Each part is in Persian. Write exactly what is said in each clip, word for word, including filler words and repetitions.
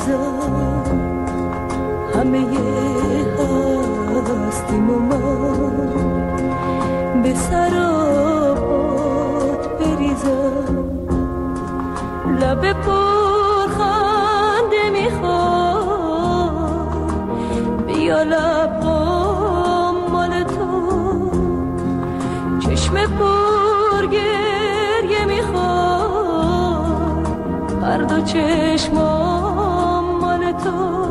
بریزم همه هستیم و من به سرابات بریزم لب پرخنده میخواد بیا لبام مال تو چشم پر گریه میخواد هر دو چشمام مال تو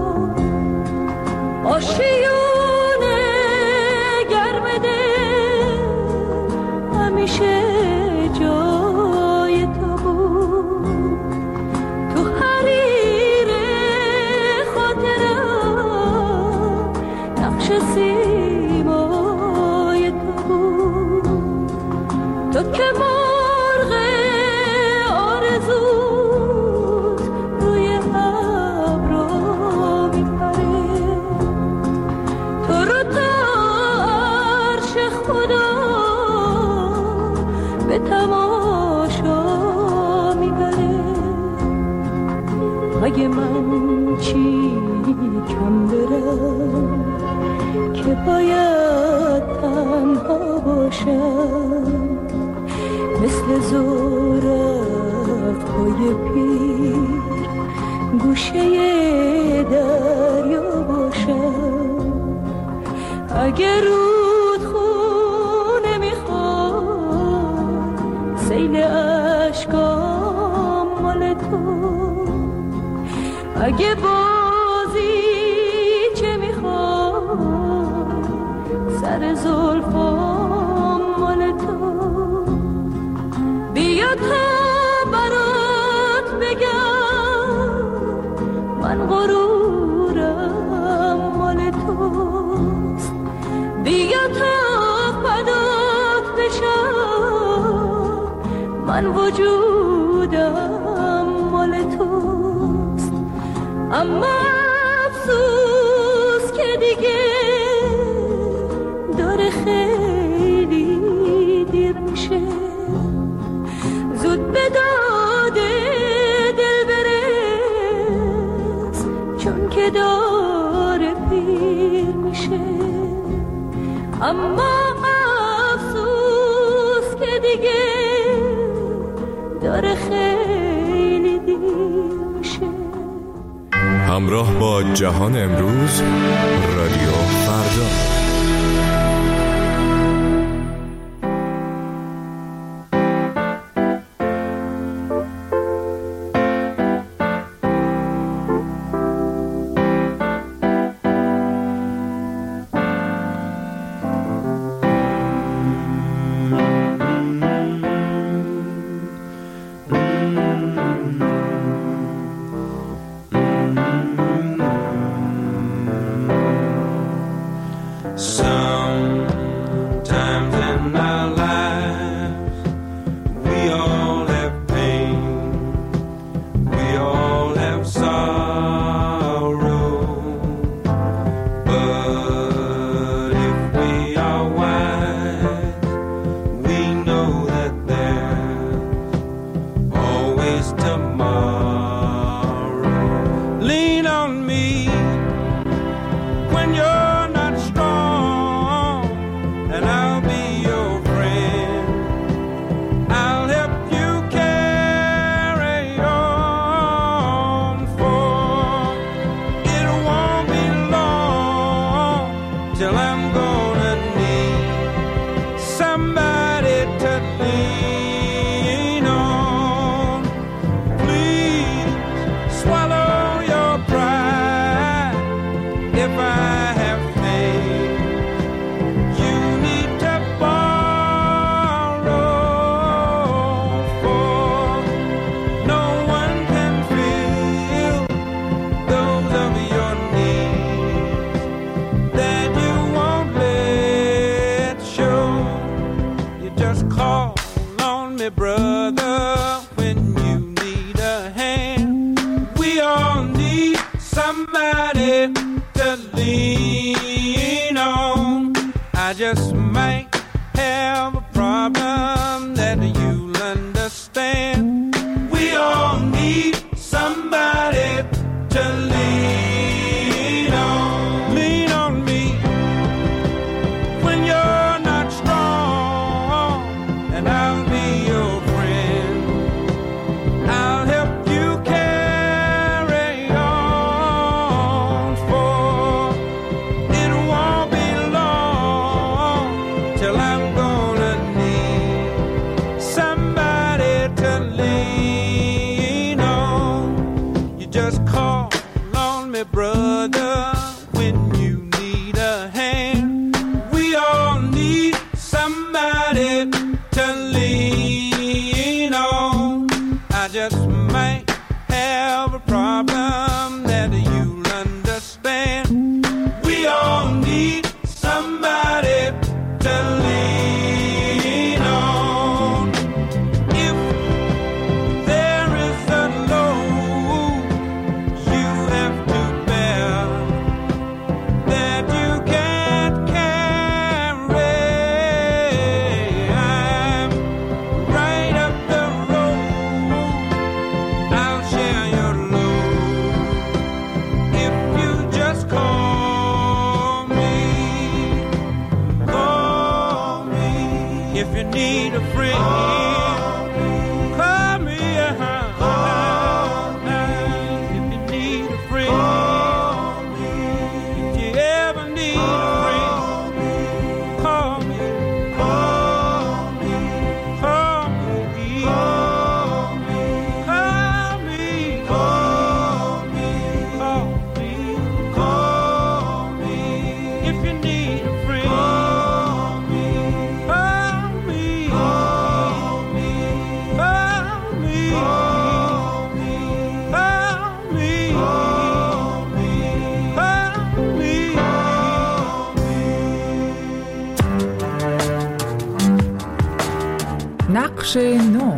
آشیونه گرم دل همیشه جای تو بود تو حریر خاطرم نقش سیمای تو بود تو که مرغ آرزوت روی ابرا میپره تو رو تا عرش خدا به تماشا میبره اگه من چی کم برم که باید تنها باشم مثل زورق های پیر گوشه دریا باشم اگه رود خونه میخواد سیل اشکام مال تو اگه بازی چه میخواد سر زلفام مال تو بیا تا برات بگم من غرورم مال توست بیا تا فدات بشم من وجودم مال توست اما افسوس که دیگه داره خیلی دیر میشه زود به داده دل برس چون که داره پیر میشه اما افسوس که دیگه داره خیلی دیر میشه. همراه با جهان امروز رادیو فردا. Some to lean on. Lean on me when you're not strong, and I'll be your friend. I'll help you carry on, for it won't be long till I'm gonna need somebody to lean on. You just call on me, brother, when you need a hand. We all need somebody to lean on. I just might have a problem that you'll understand. We all need somebody to lean on. If there is a load you have to bear that you can't carry, I'm right up the road. I'll share your load if you just call me. Call me if you need a friend. Call me, uh-huh. If you need a friend. If you ever need a friend, call me. Call me. Call me. Call me. Call me. Call me. Call me. Call me. If you need a friend, call me. Call me. Call me. Call me. Call me. Call me. Call me. Call me. نقش نو.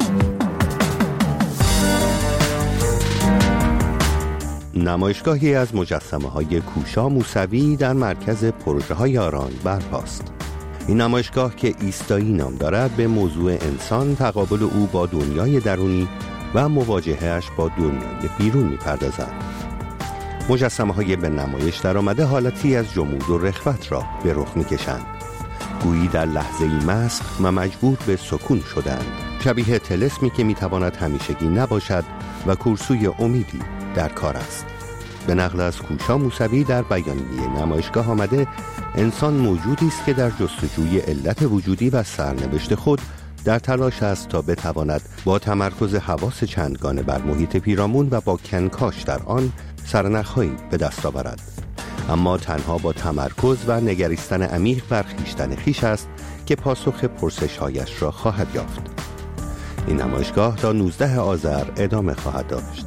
نمایشگاهی از مجسمه‌های کوشا موسوی در مرکز پروژه‌های آران برپاست. این نمایشگاه که ایستایی نام دارد به موضوع انسان، تقابل او با دنیای درونی و مواجههش با دنیای بیرون می‌پردازد. مجسمه‌های به نمایش درآمده حالتی از جمود و رخوت را به رخ می‌کشند. گویی در لحظه‌ای مسخ و مجبور به سکون شدند، شبیه طلسمی که می‌تواند همیشگی نباشد و کورسوی امیدی در کار است. به نقل از کوشا موسوی در بیانیه نمایشگاه آمده انسان موجودی است که در جستجوی علت وجودی و سرنوشت خود در تلاش است تا بتواند با تمرکز حواس چندگانه بر محیط پیرامون و با کنکاش در آن سرنخ‌هایی به دست آورد. اما تنها با تمرکز و نگریستن عمیق بر خویشتن خویش است که پاسخ پرسش‌هایش را خواهد یافت. این نمایشگاه تا نوزدهم آذر ادامه خواهد داشت.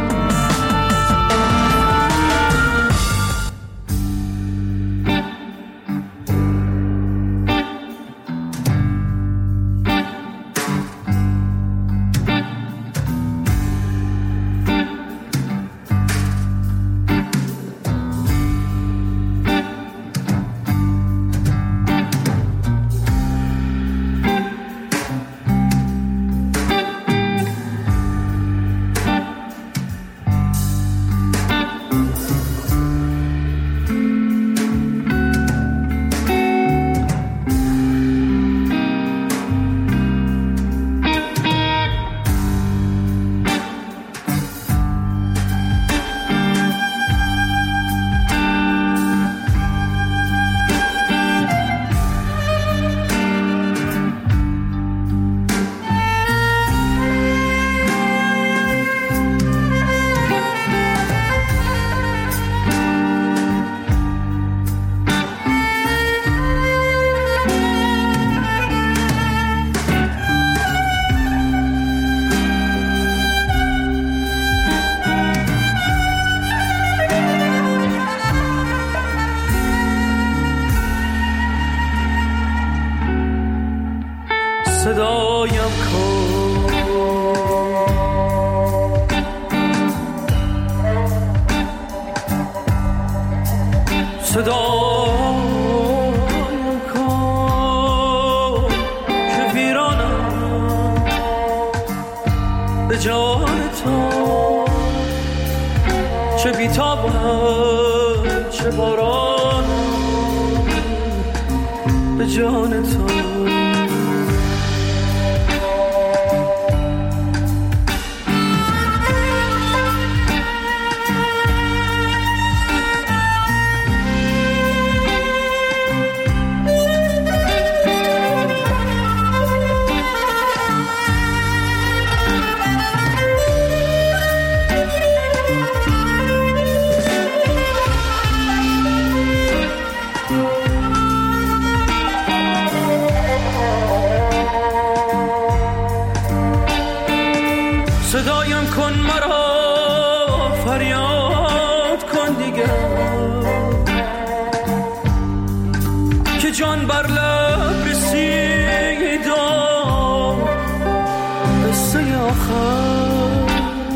صدایم کن صدایم کن که ویرانم به جان تو چه بیتابم چه باران به جان تو. صدایم کن مرا فریاد کن دیگر که جان بر لب رسید قصه آخر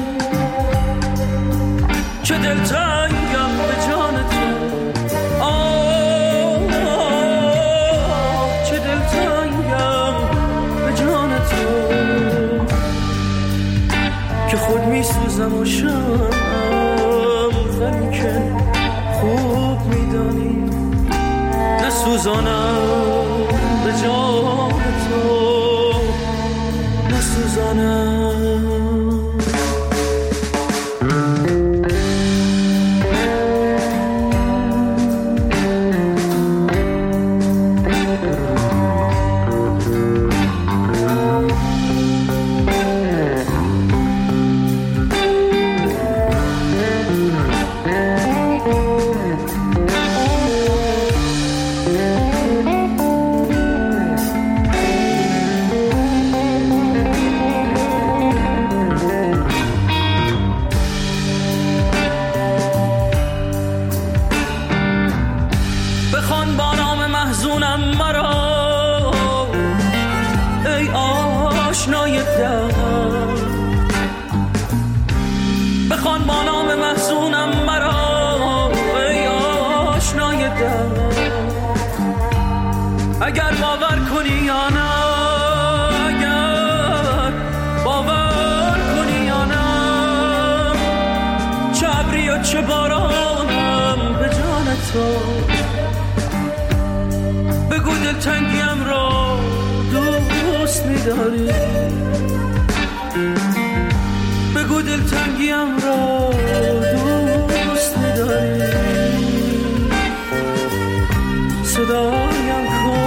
چه دلتنگم به جان تو. آه چه دلتنگم به جان تو که خود می سوزم و شمم ولیکن خوب می دانی نسوزانم به جان تو نسوزانم. بخوان با نام محزونم مرا ای آشنای دلم، بخوان با نام محزونم مرا ای آشنای دلم. اگر باور کنی یا نه، اگر باور کنی یا نه، چه ابری و چه بارانم به جان تو. بگو دلتنگیم را دوست می‌داری، بگو دلتنگیم را دوست می‌داری. صدایم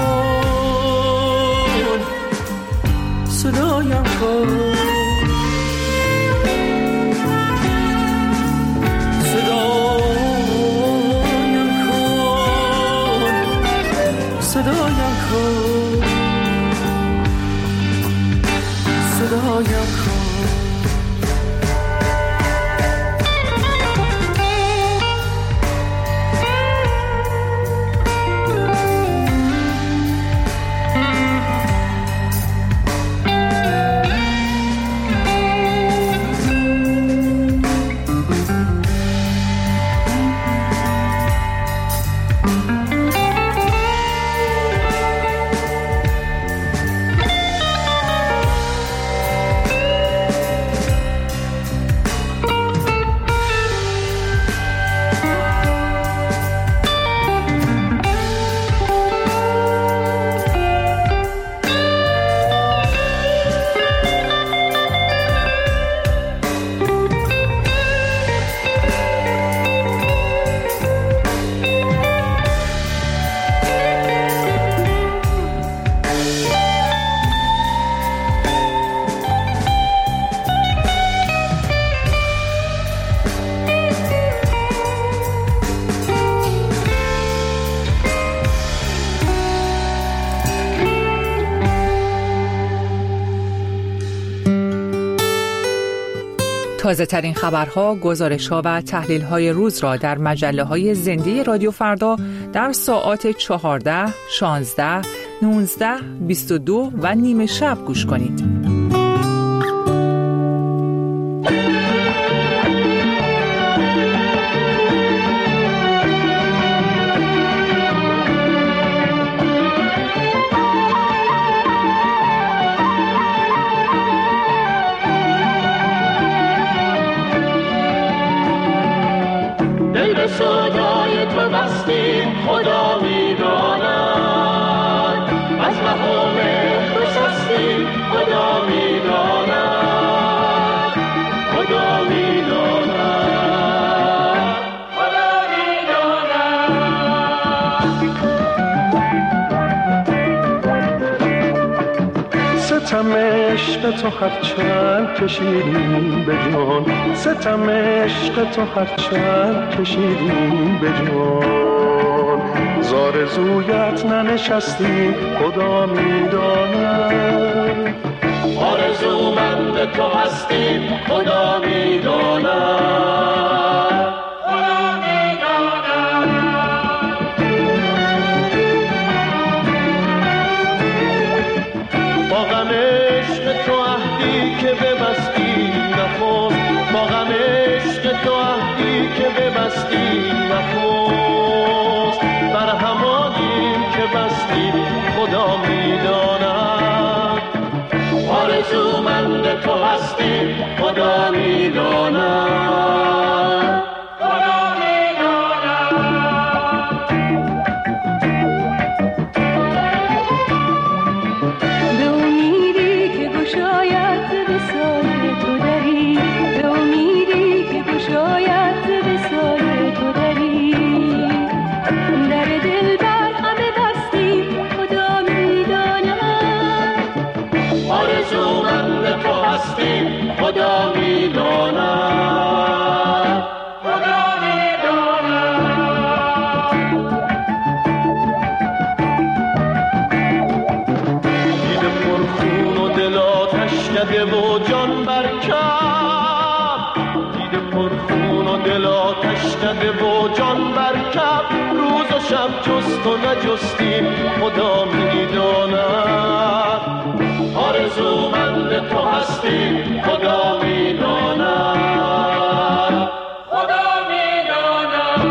کن، صدایم کن، صدایم کن، صدایم کن. تازه ترین خبرها، گزارش‌ها و تحلیل‌های روز را در مجله‌های زنده رادیو فردا در ساعات چهارده، شانزده، نوزده، بیست و دو و نیمه شب گوش کنید. دل به سودای تو بستیم خدا میداند، از مقام گسستیم خدا میداند، خدا میداند، خدا میداند. ستم عشق تو هرچند کشیدیم به جان، ستم عشق تو هرچند کشیدیم به جان، زارزویت ننشستیم خدا میداند، آرزومند تو هستیم خدا میداند، خدا میداند. با غم عشق تو عهدی که ببستی نخست، با غم عشق تو عهدی که ببستی نخست، بر همانیم که بستیم خدا میداند، آرزومند تو هستیم خدا میداند، خدا میداند. به امیدی که گشاید به سایه تو دری، به امیدی که گشاید به سایه تو دری، در دل بر همه بستیم خدا میداند، آرزومند تو هستیم خدا میداند، خدا میداند. دیده پرخون و دل آتش کده و جان برکب، دیده پرخون و دل آتش کده و جان برکب، روز و شب جست و نجستیم خدا میداند، آرزومند تو هستیم خدا میداند، خدا میداند.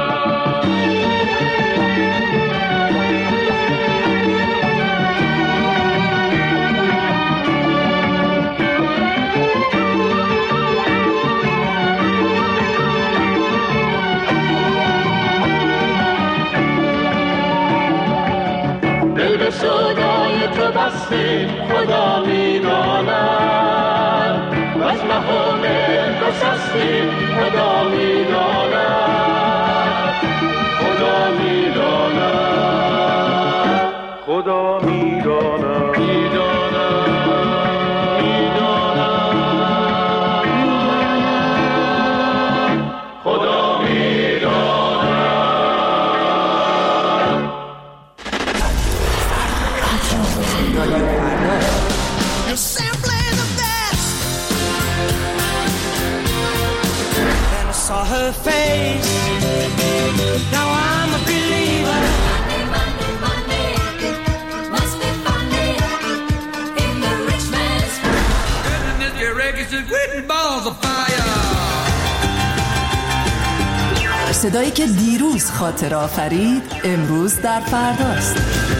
دل به سودای تو بستیم خدا میداند، از مقام گسستیم خدا میداند، خدا میداند، خدا میداند، میداند، میداند، خدا Saw her face. Now I'm a believer. Monday, Monday, Monday, it must be Monday in the rich man's world. And this reggae is written balls of fire. صدایی که دیروز خاطر آفرید امروز در فرداست.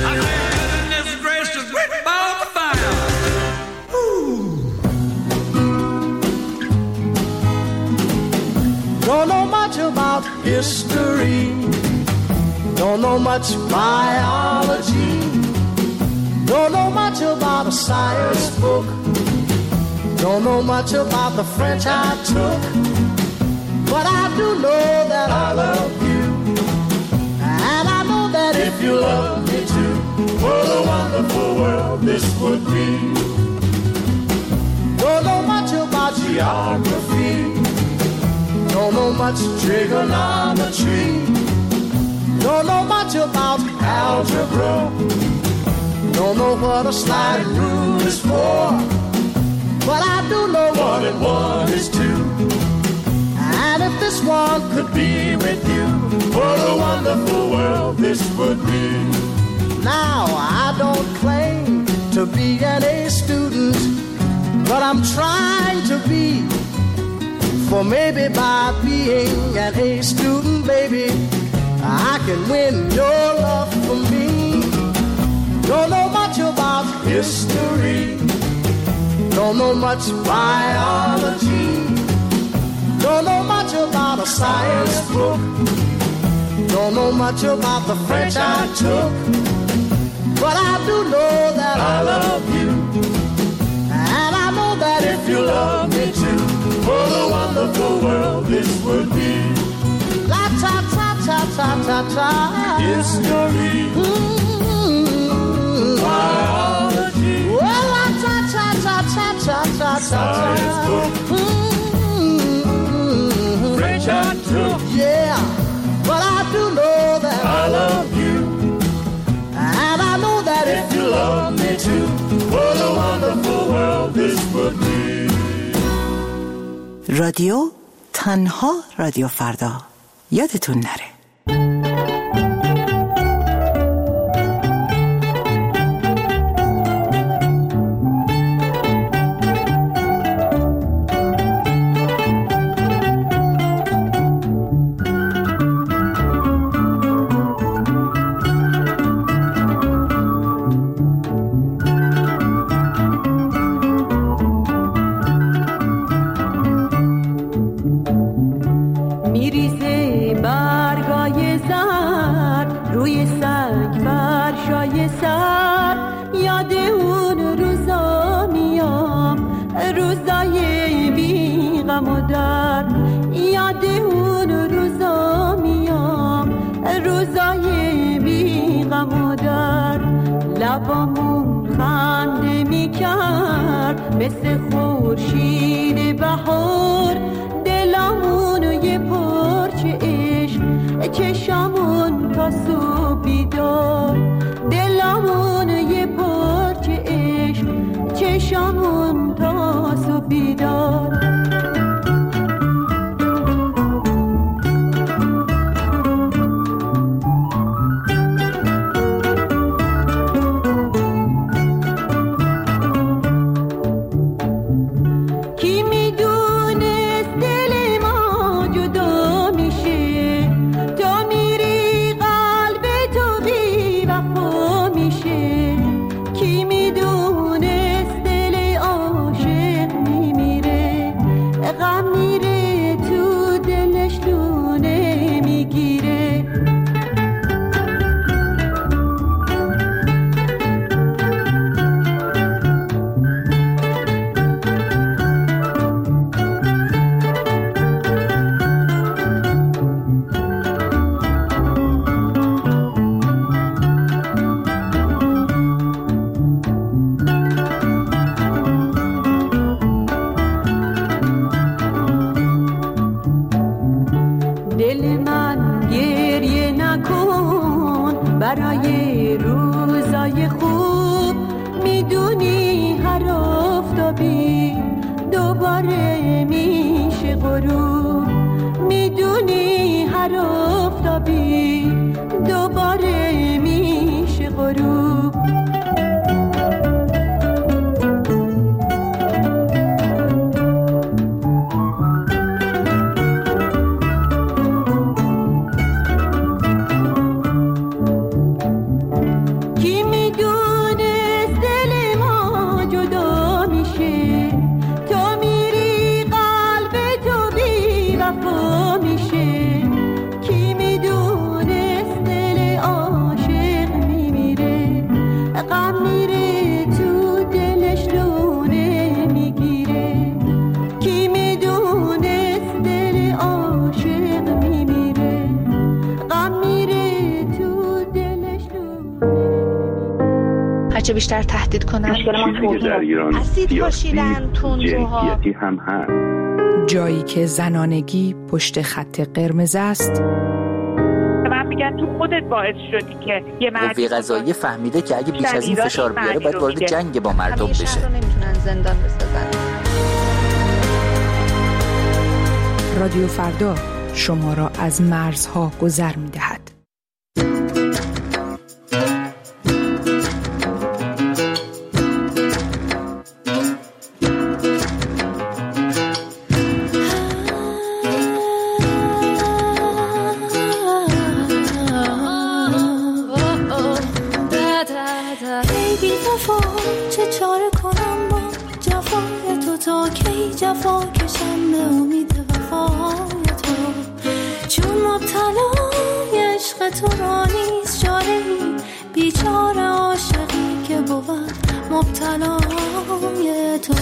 Don't know much about history, don't know much biology, don't know much about a science book, don't know much about the French I took, but I do know that I love you, and I know that if you love me too, what a wonderful world this would be. Don't know much about geography, don't know much trigonometry, don't know much about algebra, don't know what a sliding rule is for, but I do know one and one is two. And if this one could be with you, what a wonderful world this would be. Now I don't claim to be an A student, but I'm trying to be. For maybe by being an A student, baby, I can win your love for me. Don't know much about history, don't know much biology, don't know much about a the science book. Don't know much about the French I took, but I do know that I love you. And I know that if you love me too, what a wonderful world this would be. La ta ta ta ta ta ta. History. Mm-hmm. Biology. Well, la ta ta ta ta ta ta ta. Science book. Mm-hmm. French I took. Yeah, but I do know that I love you. And I know that if you love me too, what a wonderful world this would be. رادیو تنها رادیو فردا. یادتون نره. لبامون خنده میکرد مثل خورشید بهار، دلمون یه پرچه عشق، چشمون تا صبح بیدار. دلمون یه پرچه عشق، چشمون تا صبح بیدار. برای روزای خوب میدونی هر آفتابی دوباره میشه غروب. میدونی هر آفتابی دوباره میشه غروب. چه بیشتر تهدید کنن. مشکل ما در ایران اسید پاشیدن، تندروها هم هست. جایی که زنانگی پشت خط قرمز است. من میگن تو خودت باعث شدی که یه مرد قوه قضاییه فهمیده که اگه بیش از این فشار بیاره باید وارد جنگ با مردم بشه. همیشه رو نمیتونن زندان بسازن. رادیو فردا شما را از مرزها گذر می‌دهد. چه چاره کنم با جفای تو، تا کی جفا کشم به امید وفای تو. بود مبتلای تو.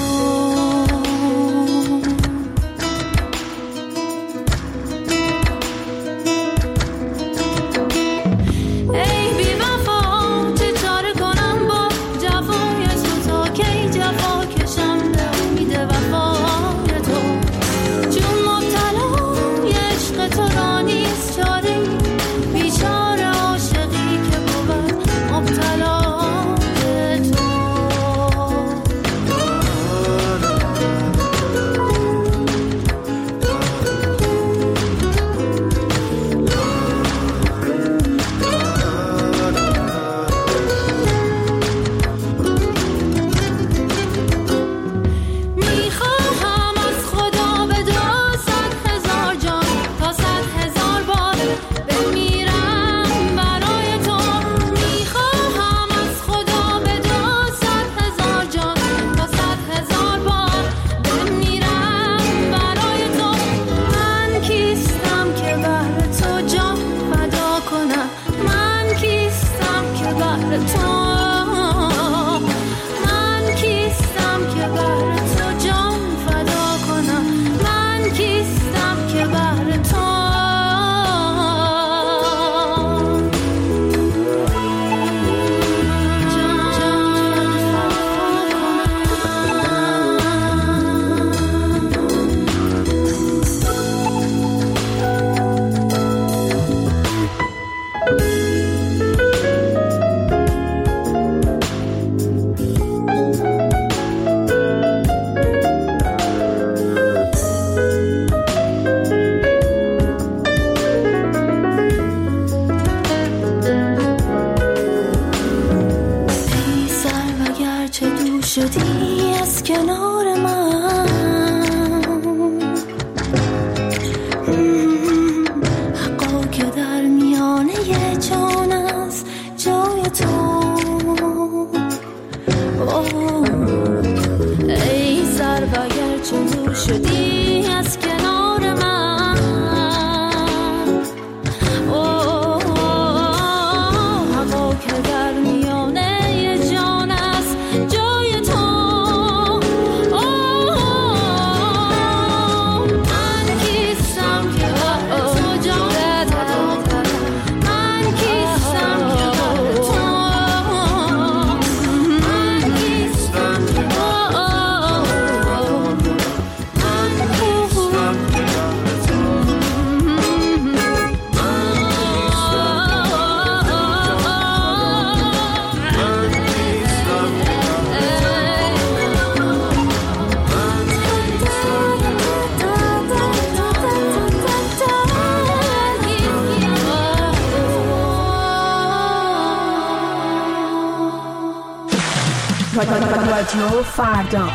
رادیو فردا.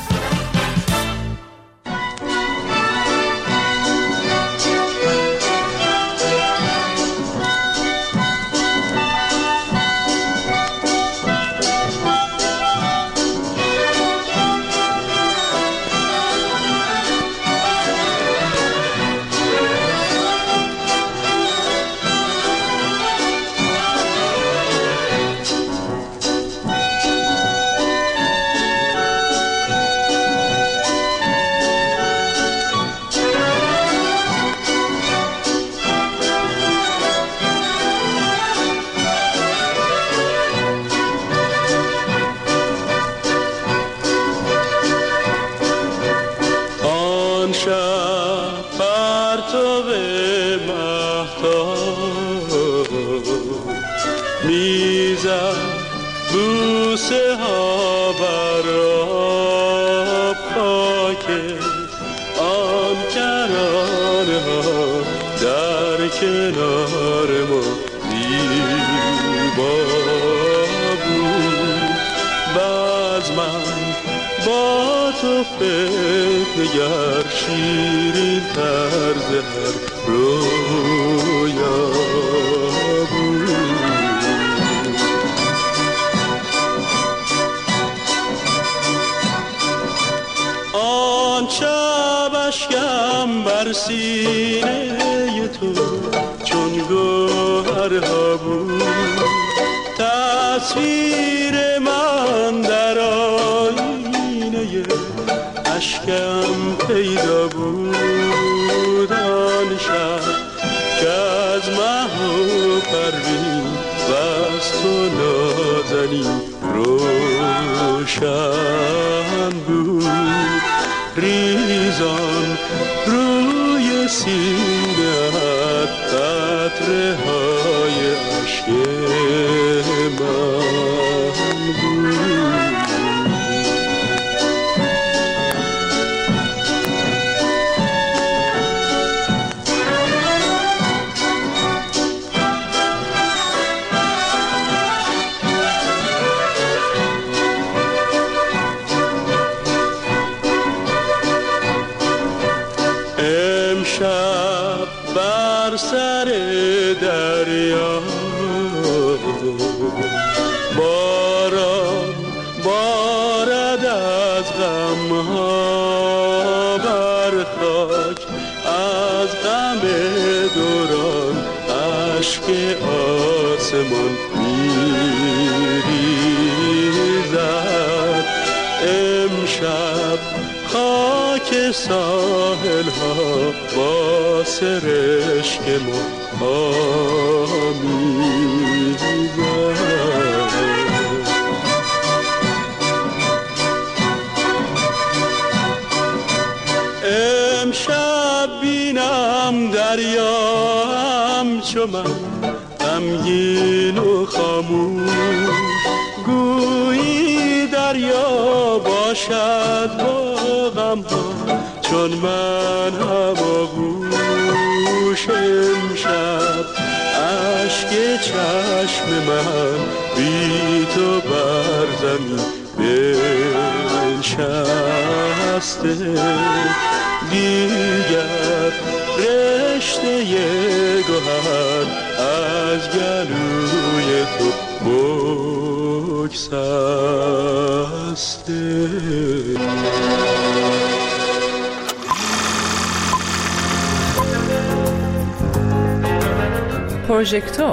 سینه تو چون گوهرها بود تصویر من اشکم پیدا بود آن شب که از مه و پروین و از تو نازنین روشن بود. ریزان روی سینه‌ات قطره های عشق من بود. امشب بر سر دریا باران بارد از غمها بر خاک، از غم دوران اشک آسمان میریزد. امشب خاک ساحل ها با سرشک ما آمیزد. امشب بینم دریا همچو من غمگین و خاموش، گویی دریا باشد با غم ها چون من هماغوش. امشب اشک چشم من بی تو بر زمین بنشسته، دیگر رشته گوهر از گلوی تو بگسسته. پروژکتور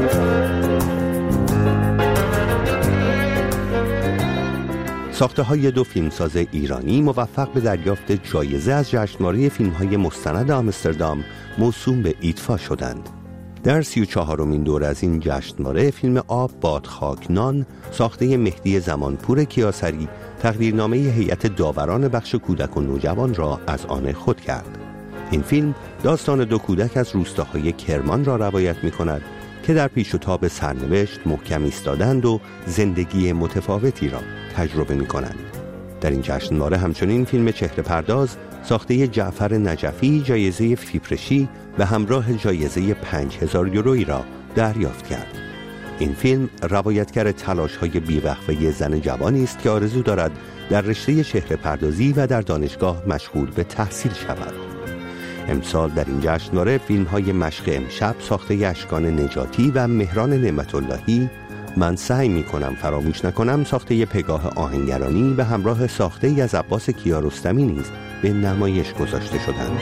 ساخته های دو فیلمساز ایرانی موفق به دریافت جایزه از جشنواره فیلم‌های مستند آمستردام موسوم به ایدفا شدند. در سی و چهارمین دوره از این جشنواره فیلم آب باد خاک نان ساخته مهدی زمانپور کیاسری تقدیرنامه هیئت داوران بخش کودک و نوجوان را از آن خود کرد. این فیلم داستان دو کودک از روستاهای کرمان را روایت می‌کند که در پیش و تاب سرنوشت محکم ایستادند و زندگی متفاوتی را تجربه می‌کنند. در این جشنواره همچنین فیلم چهره پرداز ساخته جعفر نجفی جایزه فیپرشی به همراه جایزه پنج هزار یورویی را دریافت کرد. این فیلم روایتگر تلاش‌های بی‌وقفه زن جوانی است که آرزو دارد در رشته چهره پردازی و در دانشگاه مشغول به تحصیل شود. امسال در این جشنواره فیلم‌های مشق امشب ساخته اشکان نجاتی و مهران نعمت اللهی، من سعی می‌کنم فراموش نکنم ساخته پگاه آهنگرانی به همراه ساخته ای از عباس کیارستمی نیز به نمایش گذاشته شدند.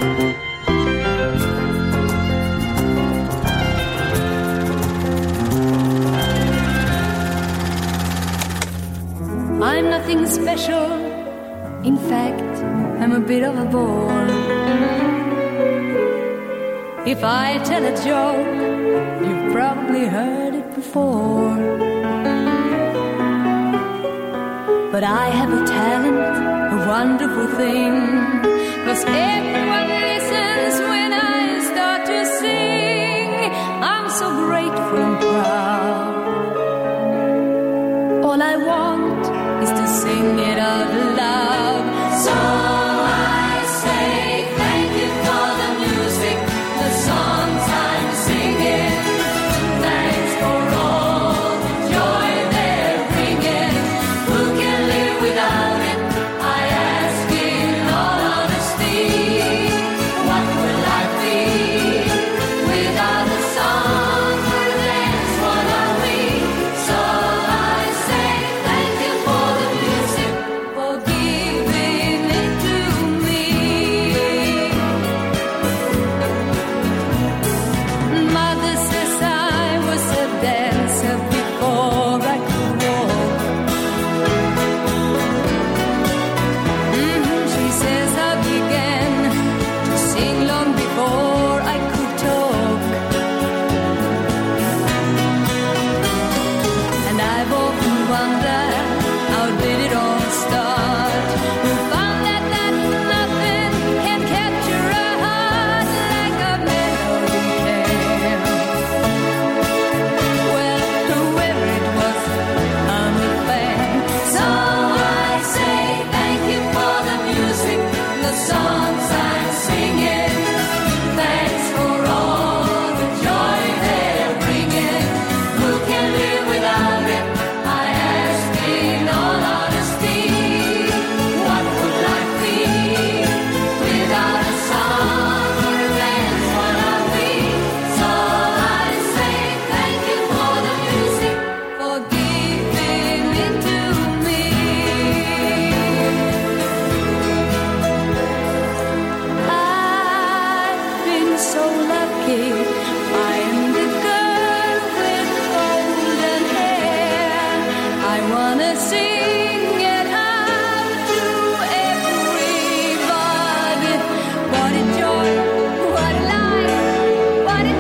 I'm nothing special. In fact, I'm a bit of a bore. If I tell a joke, you've probably heard it before. But I have a talent, a wonderful thing, 'cause everyone listens when I start to sing. I'm so grateful and proud. All I want is to sing it out loud. So I say thank you for the music, the songs I'm singing. Thanks for all the joy they're bringing. Who can live without it? I ask in all honesty. so lucky. I'm the girl with golden hair. I wanna sing it out to everybody. What a joy, what a life, what a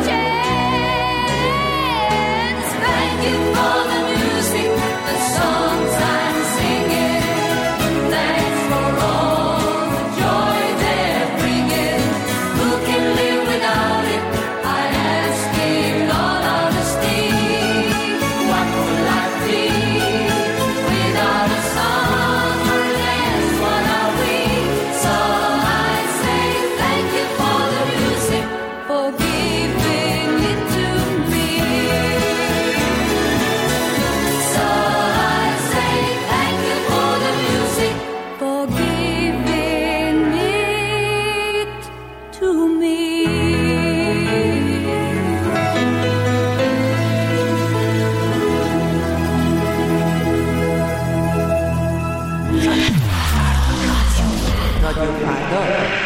chance. Thank you for the music, the songs I'm singing. Thanks for all the joy they're bringing. Who can live without it? I ask in all honesty. What would life be without a song or a dance? What are we? So I say thank you for the music, for giving it to me. So I say thank you for the music, for giving it to me. رادیو فردا.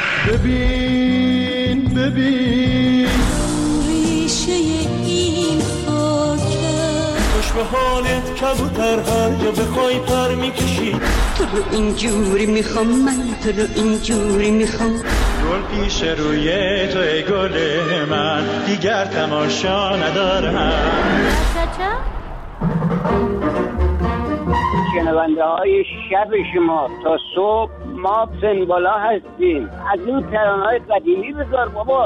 ببین ببین ریشه این خاکه خوش به حالت کبوتر، هر جا بخوای پر میکشی. تو رو اینجوری میخوام، من تو رو اینجوری میخوام. گل پیش روی تو ای گل من، دیگر تماشا ندارم. شنونده های شب شما تا صبح ما سنبالا هستیم. از این ترانه های قدیمی بذار بابا.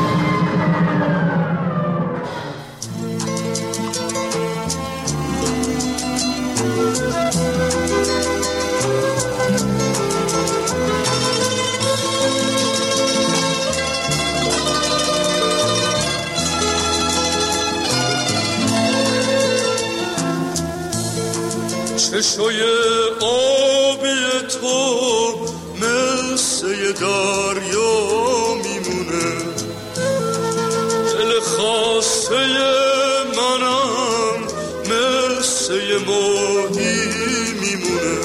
چشای آبی تو مثل یه دریا میمونه، دل خاسته منم مثل یه ماهی میمونه.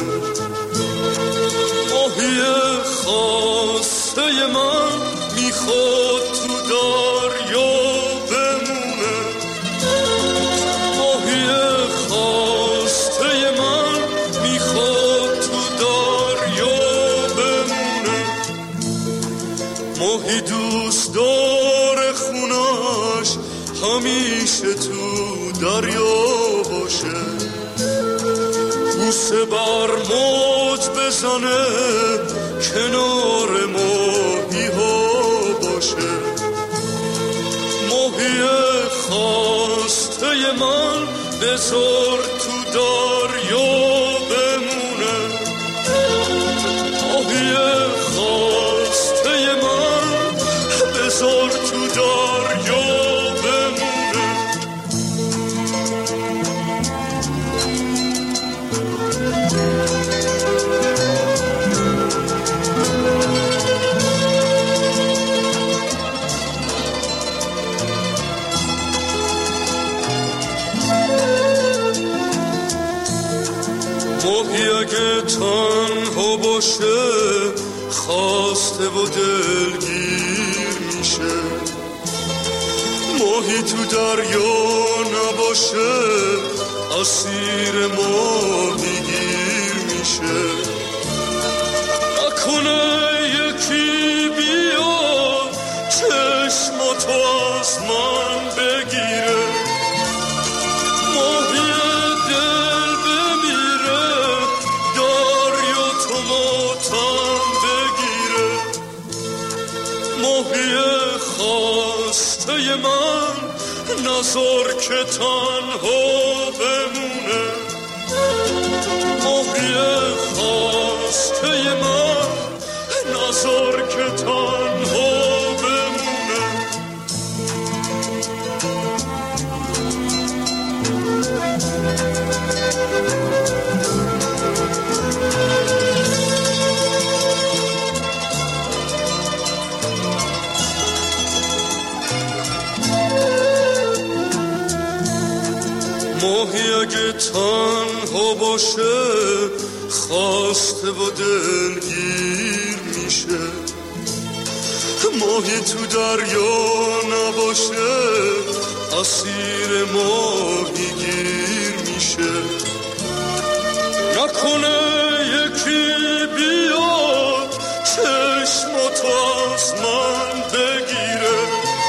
ماهی خاسته من میخواد تو دریا بمونه. ماهی خاسته من میخواد تو دریا بمونه. ماهی دوست داره خونش همیشه تو دریا باشه. بوسه بر موج بزنه کنار ماهی ها باشه. ماهی خواسته من بذار تو دریا بمونه. ماهی خواسته من بذار تو دریا بمونه. ماهی اگه تنها باشه خواسته و دلگیر میشه. ماهی تو دریا نباشه اسیر ماهی گیر میشه. نکنه یکی بیاد چشماتو از من بگیره. ماهی دل بمیره دریا تو ماتم بگیره. ماهی خواسته من نذار که تنها بمونه. ماهی خواسته من نذار که تنها بمونه. ماهی اگه تنها باشه خواسته و دلگیر میشه. ماهی تو دریا نباشه اسیر ماهی گیر میشه. نکنه یکی بیاد چشماتو از من بگیره،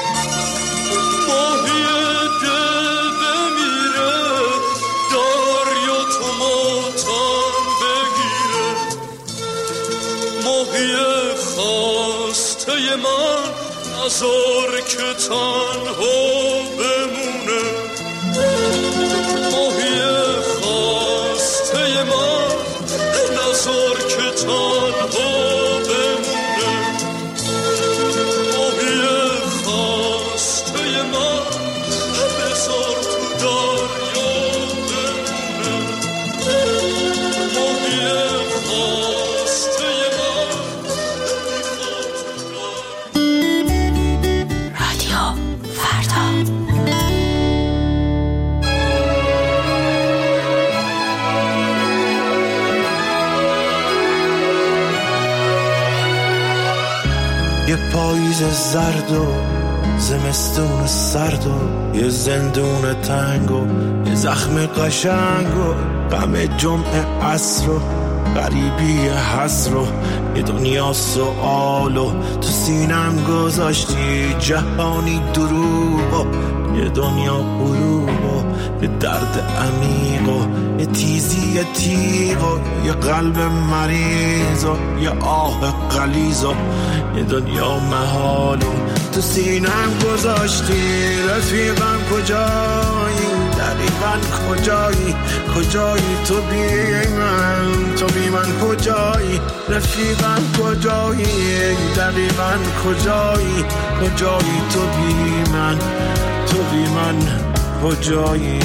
ماهی دل بمیره دریا تو ماتم بگیره. ماهی خواسته من نذار که تنها بمونه، ماهی خواسته من نذار که تنها بمونه، ماهی خواسته من بذار تو دریا بمونه، ماهی خواسته من رادیو فردا. یه پاییز زرد و زمستون سرد و یه زندون تنگ و یه زخم قشنگ و غم جمعه عصر و غریبی حسر و یه دنیا سؤال و تو سینم گذاشتی جهانی دروب و یه دنیا غروب و یه درد عمیق و یه تیزی تیغ و یه قلب مریض و یه آه غلیظ و یه دنیا محال و تو سینم گذاشتی. رفیقم کجایی؟ دقیقاً کجایی؟ کجایی تو بی من؟ تو بی من کجایی؟ رفیقم کجایی؟ دقیقاً کجایی؟ کجایی تو بی من؟ تو بی من کجایی؟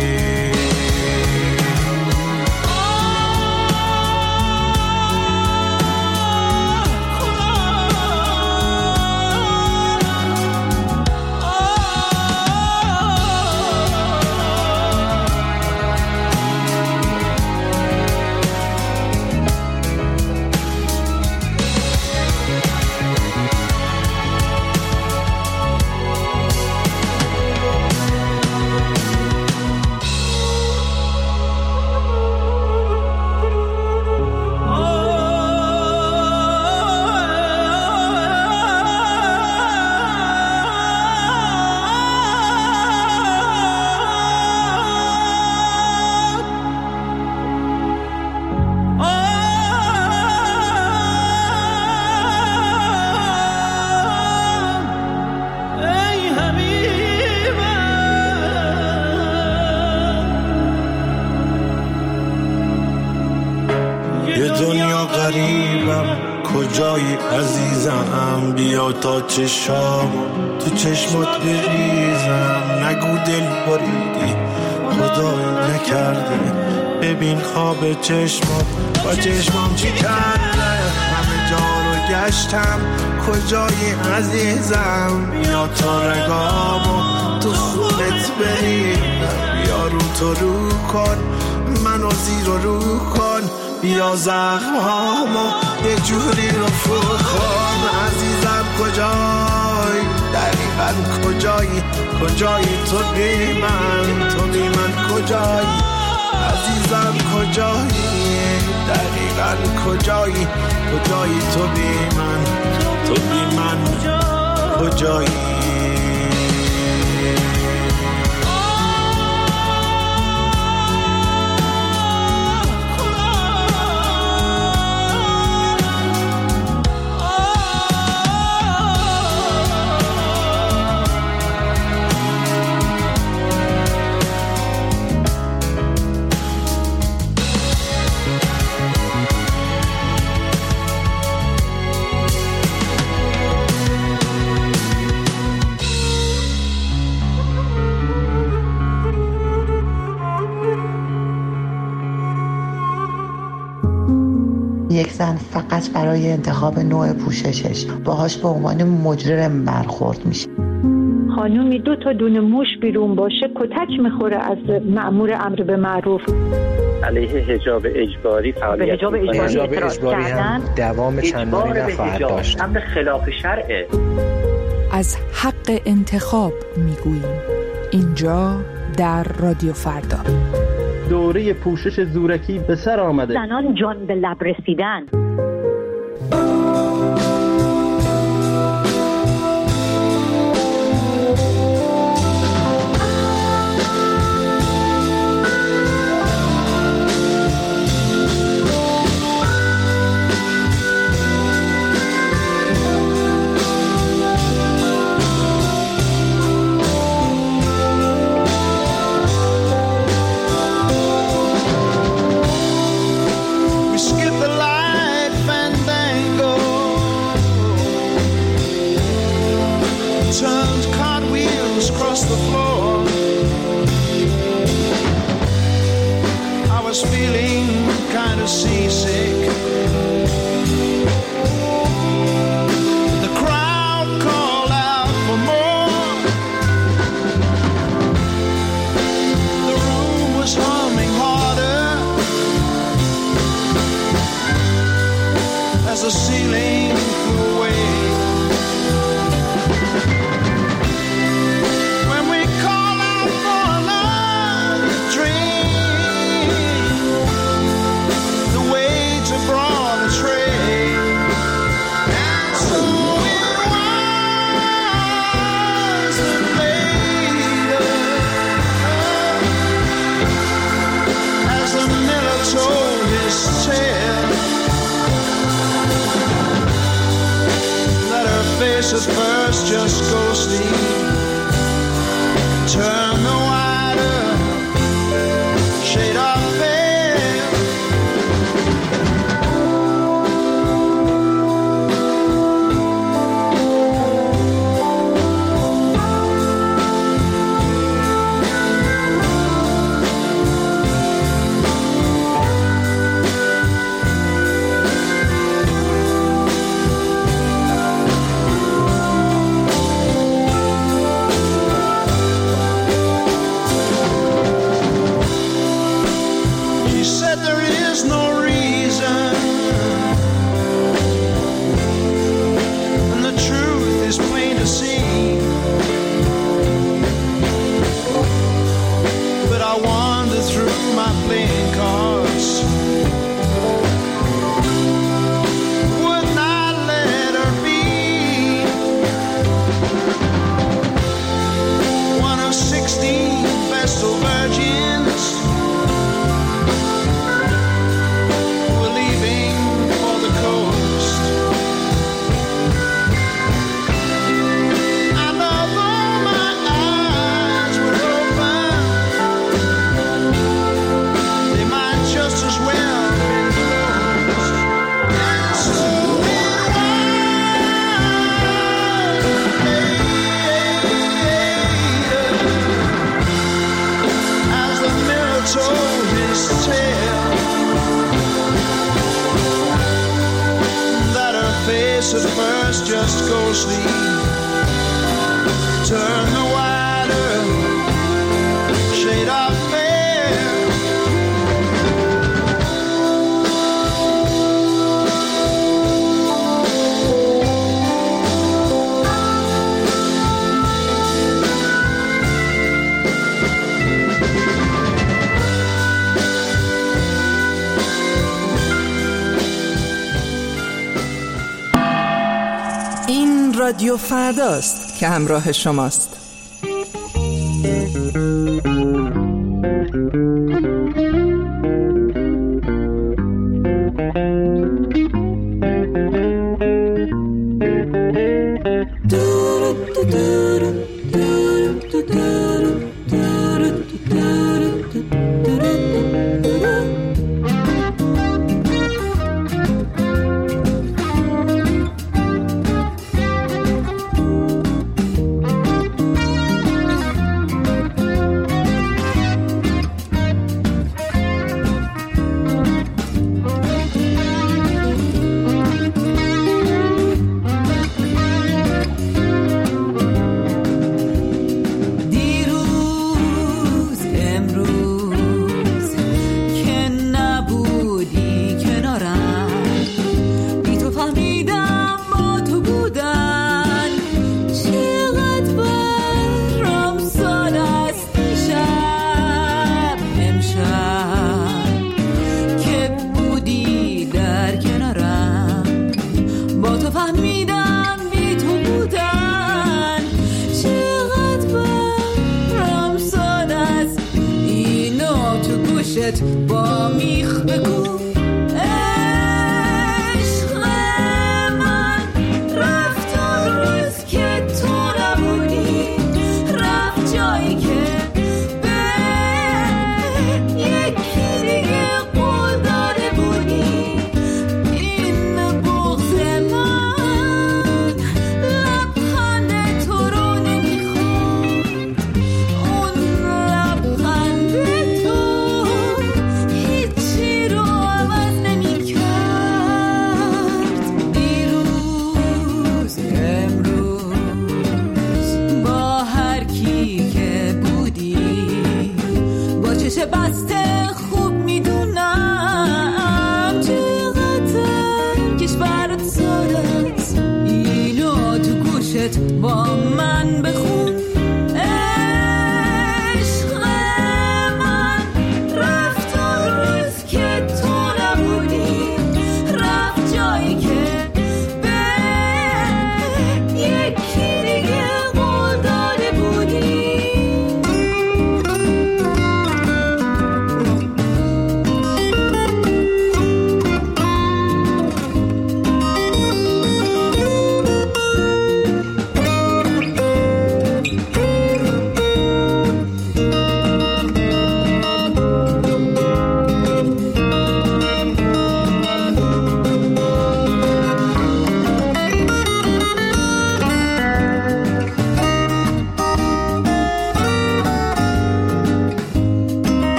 کجایی عزیزم؟ بیا تا چشام تو چشمات بریزم. نگو دل بریدی خدای نکرده، ببین خواب چشمات با چشمام چی کرده. همه جا رو گشتم کجایی عزیزم؟ بیا تا رگامو تو خونت بریدم. بیا رو تو رو کن منو زیر و رو کن، بیا زخم هامو یه جوری رو فرو کن. عزیزم کجایی؟ دقیقاً کجایی؟ کجایی تو بی من؟ تو بی من کجایی؟ عزیزم کجایی؟ دقیقاً کجایی؟ کجایی تو بی من؟ تو بی من کجایی؟ یک زن فقط برای انتخاب نوع پوششش باهاش به عنوان مجرم برخورد میشه. خانومی دو تا دونه موش بیرون باشه کتک میخوره از مأمور امر به معروف. علیه حجاب اجباری فعالیت حجاب اجباری حجاب اجباری هم دوام چندانی نخواهد داشت. امر خلاف شرعه. از حق انتخاب میگوییم اینجا در رادیو فردا. دوره پوشش زورکی به سر آمده. زنان جان به لب رسیدن. At first just go sleep, turn the wider shade of pale. At first just go sleep, turn the wider shade of pale. رادیو فرداست که همراه شماست. دلت با میخ بگو